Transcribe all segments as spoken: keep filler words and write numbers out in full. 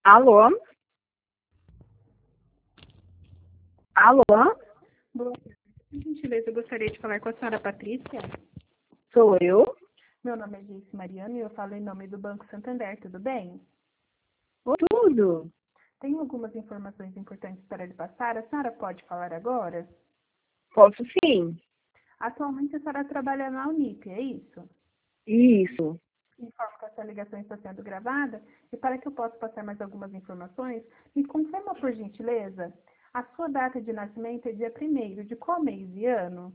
Alô? Alô? Boa tarde. Por gentileza, eu gostaria de falar com a senhora Patrícia. Sou eu? Meu nome é Geice Mariano e eu falo em nome do Banco Santander, tudo bem? Tudo. Tenho algumas informações importantes para lhe passar. A senhora pode falar agora? Posso sim. Atualmente a senhora trabalha na Unip, é isso? Isso. Informo que essa ligação está sendo gravada e para que eu possa passar mais algumas informações, me confirma por gentileza, a sua data de nascimento é dia primeiro de qual mês e ano?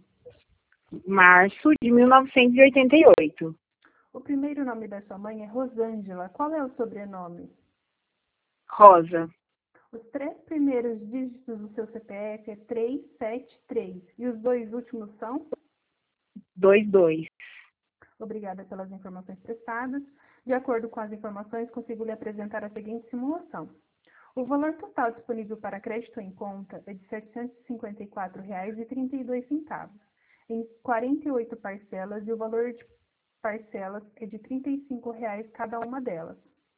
Março de mil novecentos e oitenta e oito. O primeiro nome da sua mãe é Rosângela. Qual é o sobrenome? Rosa. Os três primeiros dígitos do seu C P F é trezentos e setenta e três e os dois últimos são? Dois dois. Obrigada pelas informações prestadas. De acordo com as informações, consigo lhe apresentar a seguinte simulação. O valor total disponível para crédito em conta é de setecentos e cinquenta e quatro reais e trinta e dois centavos, em quarenta e oito parcelas, e o valor de parcelas é de trinta e cinco reais cada uma delas.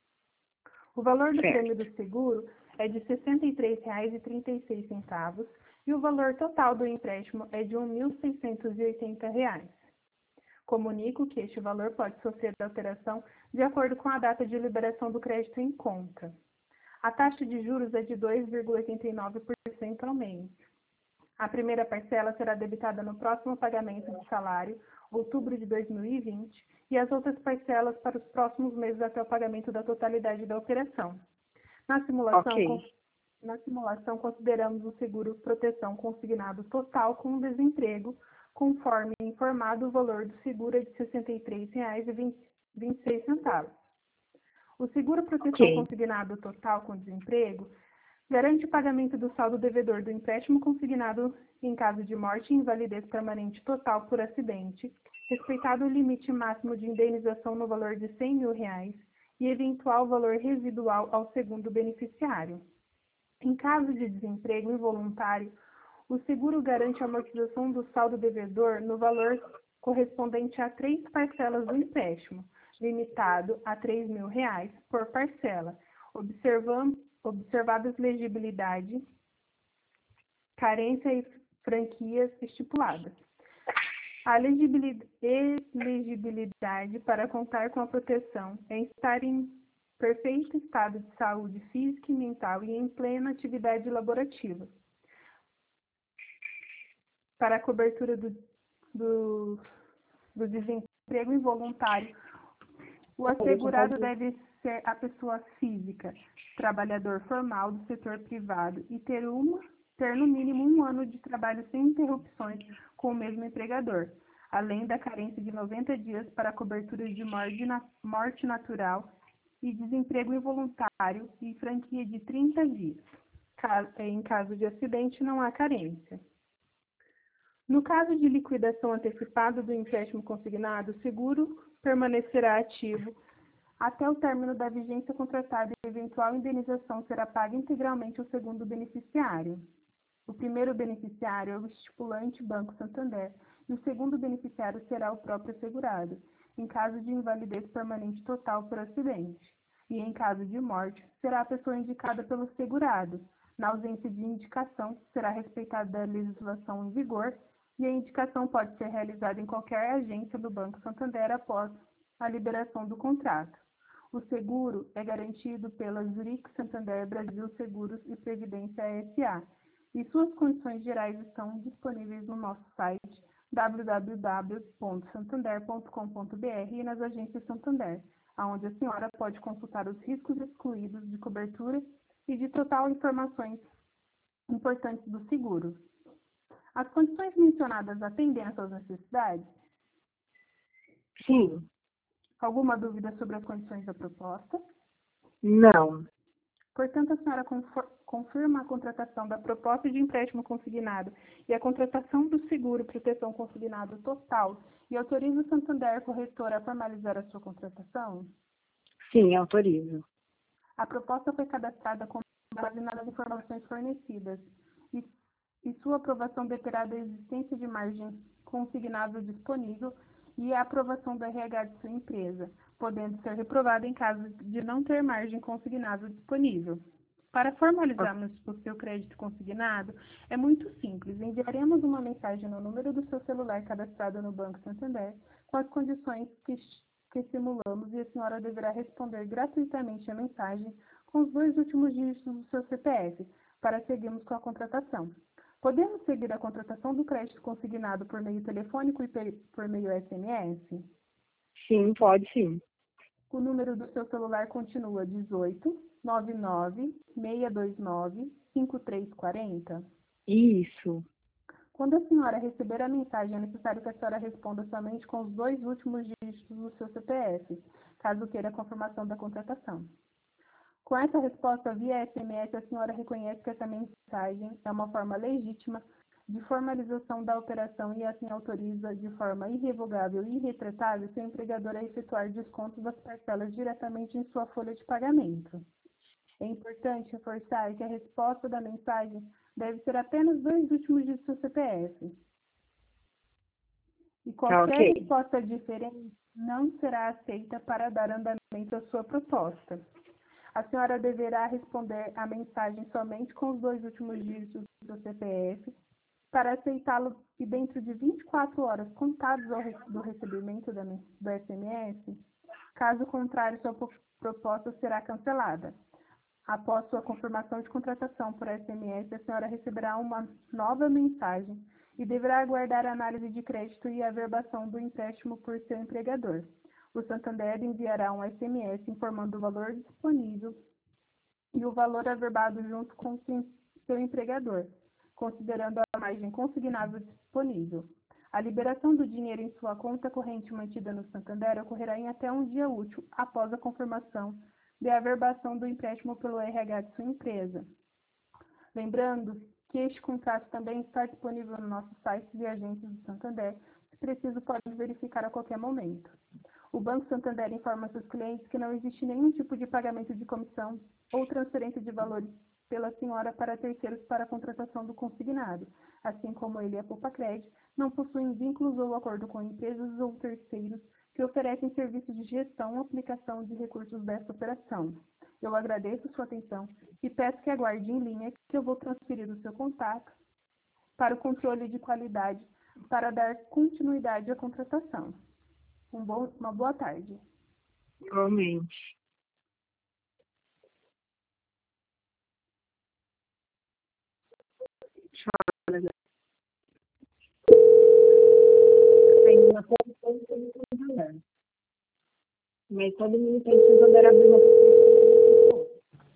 O valor do Certo. prêmio do seguro é de sessenta e três reais e trinta e seis centavos e o valor total do empréstimo é de mil seiscentos e oitenta reais. Comunico que este valor pode sofrer alteração de acordo com a data de liberação do crédito em conta. A taxa de juros é de dois vírgula oitenta e nove por cento ao mês. A primeira parcela será debitada no próximo pagamento de salário, outubro de dois mil e vinte, e as outras parcelas para os próximos meses até o pagamento da totalidade da operação. Na simulação, Ok. con- na simulação consideramos o seguro proteção consignado total com desemprego, conforme informado o valor do seguro é de sessenta e três reais e vinte e seis centavos. O seguro proteção Ok. consignado total com desemprego garante o pagamento do saldo devedor do empréstimo consignado em caso de morte e invalidez permanente total por acidente, respeitado o limite máximo de indenização no valor de cem mil reais e eventual valor residual ao segundo beneficiário. Em caso de desemprego involuntário, o seguro garante a amortização do saldo devedor no valor correspondente a três parcelas do empréstimo, limitado a três mil reais por parcela, observam- observadas legibilidade, carência e franquias estipuladas. A elegibili- elegibilidade para contar com a proteção é estar em perfeito estado de saúde física e mental e em plena atividade laborativa. Para a cobertura do, do, do desemprego involuntário, o assegurado deve ser a pessoa física, trabalhador formal do setor privado e ter, uma, ter no mínimo um ano de trabalho sem interrupções com o mesmo empregador, além da carência de noventa dias para a cobertura de morte, na, morte natural e desemprego involuntário e franquia de trinta dias. Caso, em caso de acidente, não há carência. No caso de liquidação antecipada do empréstimo consignado, o seguro permanecerá ativo até o término da vigência contratada e a eventual indenização será paga integralmente ao segundo beneficiário. O primeiro beneficiário é o estipulante Banco Santander e o segundo beneficiário será o próprio segurado, em caso de invalidez permanente total por acidente. E em caso de morte, será a pessoa indicada pelo segurado. Na ausência de indicação, será respeitada a legislação em vigor e a indicação pode ser realizada em qualquer agência do Banco Santander após a liberação do contrato. O seguro é garantido pela Zurich Santander Brasil Seguros e Previdência S A e suas condições gerais estão disponíveis no nosso site w w w ponto santander ponto com ponto b r e nas agências Santander, onde a senhora pode consultar os riscos excluídos de cobertura e de total informações importantes do seguro. As condições mencionadas atendem às suas necessidades? Sim. Alguma dúvida sobre as condições da proposta? Não. Portanto, a senhora confor- confirma a contratação da proposta de empréstimo consignado e a contratação do seguro proteção consignado total e autoriza o Santander Corretora a formalizar a sua contratação? Sim, autorizo. A proposta foi cadastrada com base nas informações fornecidas e, e sua aprovação dependerá da existência de margem consignável disponível e a aprovação do R H de sua empresa, podendo ser reprovado em caso de não ter margem consignável disponível. Para formalizarmos o seu crédito consignado, é muito simples. Enviaremos uma mensagem no número do seu celular cadastrado no Banco Santander com as condições que, que simulamos e a senhora deverá responder gratuitamente a mensagem com os dois últimos dígitos do seu C P F para seguirmos com a contratação. Podemos seguir a contratação do crédito consignado por meio telefônico e por meio S M S? Sim, pode sim. O número do seu celular continua dezoito, nove nove, seis dois nove, cinco três quatro zero? Isso. Quando a senhora receber a mensagem, é necessário que a senhora responda somente com os dois últimos dígitos do seu C P F, caso queira a confirmação da contratação. Com essa resposta via S M S, a senhora reconhece que essa mensagem é uma forma legítima de formalização da operação e assim autoriza de forma irrevogável e irretratável seu empregador a efetuar descontos das parcelas diretamente em sua folha de pagamento. É importante reforçar que a resposta da mensagem deve ser apenas dois últimos dígitos do seu C P F. E qualquer Tá, ok. resposta diferente não será aceita para dar andamento à sua proposta. A senhora deverá responder a mensagem somente com os dois últimos dígitos do seu C P F para aceitá-lo e dentro de vinte e quatro horas contadas do recebimento do S M S. Caso contrário, sua proposta será cancelada. Após sua confirmação de contratação por S M S, a senhora receberá uma nova mensagem e deverá aguardar a análise de crédito e a averbação do empréstimo por seu empregador. O Santander enviará um S M S informando o valor disponível e o valor averbado junto com seu empregador, considerando a margem consignável disponível. A liberação do dinheiro em sua conta corrente mantida no Santander ocorrerá em até um dia útil após a confirmação de averbação do empréstimo pelo R H de sua empresa. Lembrando que este contrato também está disponível no nosso site de agências do Santander, se preciso pode verificar a qualquer momento. O Banco Santander informa seus clientes que não existe nenhum tipo de pagamento de comissão ou transferência de valores pela senhora para terceiros para a contratação do consignado, assim como ele e a Poupa-Cred não possuem vínculos ou acordo com empresas ou terceiros que oferecem serviços de gestão ou aplicação de recursos desta operação. Eu agradeço sua atenção e peço que aguarde em linha que eu vou transferir o seu contato para o controle de qualidade para dar continuidade à contratação. Um bom, uma boa tarde. Igualmente. Tem uma coisa que eu não tô entendendo. Mas todo mundo tem que Santander abrir uma pessoa.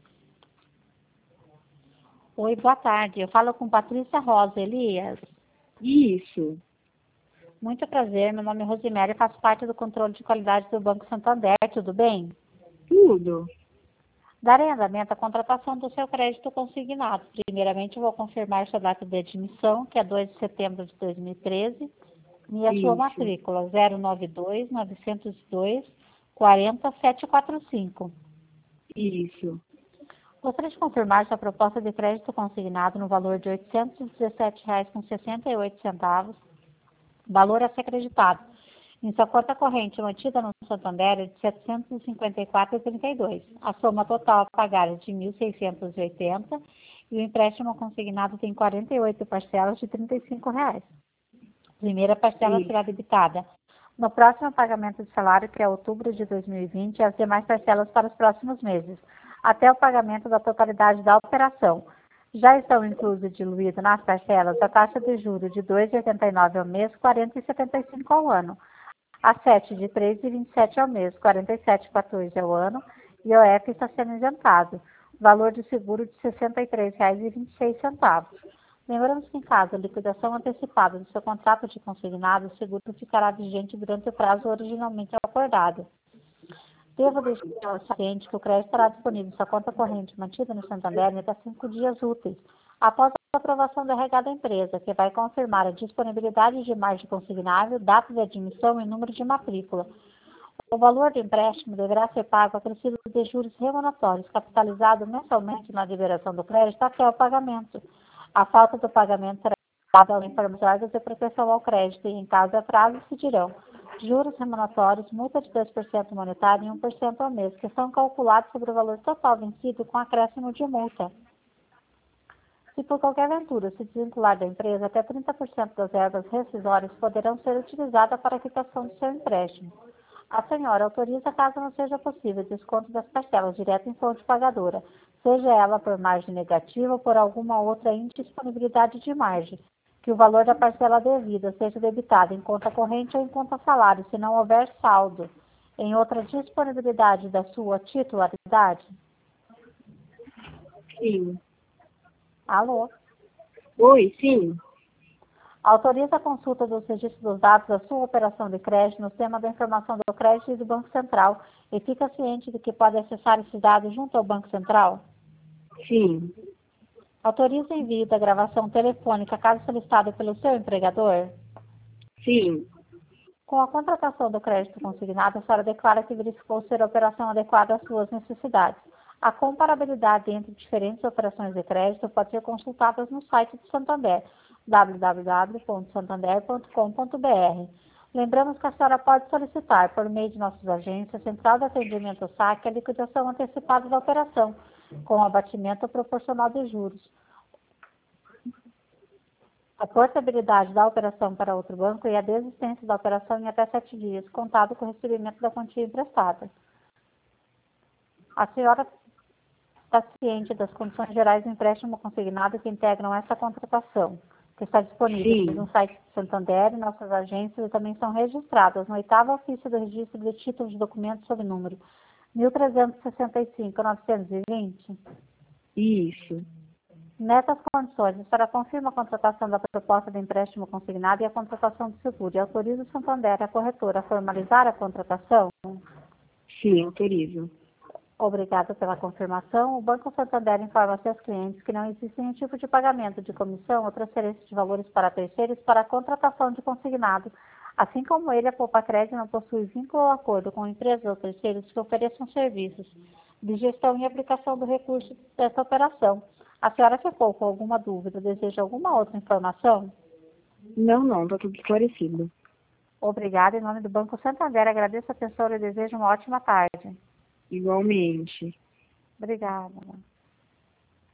Oi, boa tarde. Eu falo com Patrícia Rosa Elias. Isso. Muito prazer, meu nome é Rosemary e faço parte do controle de qualidade do Banco Santander, tudo bem? Tudo. Darei andamento à contratação do seu crédito consignado. Primeiramente, eu vou confirmar sua data de admissão, que é dois de setembro de dois mil e treze, e a sua Isso. matrícula, zero nove dois, novecentos e dois, quarenta, setecentos e quarenta e cinco. Isso. Gostaria de confirmar sua proposta de crédito consignado no valor de oitocentos e dezessete reais e sessenta e oito centavos, valor a ser acreditado. Em sua conta corrente mantida no Santander é de setecentos e cinquenta e quatro reais e trinta e dois centavos. A soma total a pagar é de mil seiscentos e oitenta reais e o empréstimo consignado tem quarenta e oito parcelas de trinta e cinco reais. A primeira parcela Isso. será debitada no próximo pagamento de salário, que é outubro de dois mil e vinte, e as demais parcelas para os próximos meses, até o pagamento da totalidade da operação. Já estão inclusos diluídos nas parcelas a taxa de juros de dois vírgula oitenta e nove ao mês, quarenta e setenta e cinco ao ano, a sete de três vírgula vinte e sete ao mês, quarenta e sete vírgula quatorze ao ano, e o I F está sendo isentado, valor de seguro de sessenta e três reais e vinte e seis centavos. Lembramos que em caso de liquidação antecipada do seu contrato de consignado, o seguro ficará vigente durante o prazo originalmente acordado. Devo deixar o ciente que o crédito estará disponível em sua conta corrente mantida no Santander em até cinco dias úteis, após a aprovação do R H da empresa, que vai confirmar a disponibilidade de margem consignável, data de admissão e número de matrícula. O valor do empréstimo deverá ser pago acrescido de juros remuneratórios, capitalizado mensalmente na liberação do crédito até o pagamento. A falta do pagamento será dada ao informar de proteção ao crédito e, em caso de atraso, se dirão juros remuneratórios, multa de dois por cento monetária e um por cento ao mês, que são calculados sobre o valor total vencido com acréscimo de multa. Se por qualquer aventura se desvincular da empresa, até trinta por cento das verbas rescisórias poderão ser utilizadas para a quitação do seu empréstimo. A senhora autoriza, caso não seja possível, desconto das parcelas direto em fonte pagadora, seja ela por margem negativa ou por alguma outra indisponibilidade de margem, que o valor da parcela devida seja debitado em conta corrente ou em conta salário, se não houver saldo em outra disponibilidade da sua titularidade? Sim. Alô? Oi, sim. Autoriza a consulta dos registros dos dados da sua operação de crédito no sistema da informação do crédito e do Banco Central e fica ciente de que pode acessar esses dados junto ao Banco Central? Sim. Autoriza o envio da gravação telefônica caso solicitado pelo seu empregador? Sim. Com a contratação do crédito consignado, a senhora declara que verificou ser a operação adequada às suas necessidades. A comparabilidade entre diferentes operações de crédito pode ser consultada no site do Santander, w w w ponto santander ponto com ponto b r. Lembramos que a senhora pode solicitar, por meio de nossas agências, Central de Atendimento ao Saque, a liquidação antecipada da operação, com abatimento proporcional de juros. A portabilidade da operação para outro banco e a desistência da operação em até sete dias, contado com o recebimento da quantia emprestada. A senhora está ciente das condições gerais do empréstimo consignado que integram essa contratação, que está disponível Sim. no site do Santander e nossas agências e também são registradas no oitavo ofício do registro de títulos de documentos sob número mil trezentos e sessenta e cinco, novecentos e vinte. Isso. Nessas condições, a senhora confirma a contratação da proposta de empréstimo consignado e a contratação do seguro e autoriza o Santander, a corretora, a formalizar a contratação? Sim, autorizo. Obrigada pela confirmação. O Banco Santander informa seus clientes que não existe nenhum tipo de pagamento de comissão ou transferência de valores para terceiros para a contratação de consignado. Assim como ele, a Poupa Crédito não possui vínculo ou acordo com empresas ou terceiros que ofereçam serviços de gestão e aplicação do recurso dessa operação. A senhora ficou com alguma dúvida? Deseja alguma outra informação? Não, não, está tudo esclarecido. Obrigada. Em nome do Banco Santander, agradeço a atenção e desejo uma ótima tarde. Igualmente. Obrigada.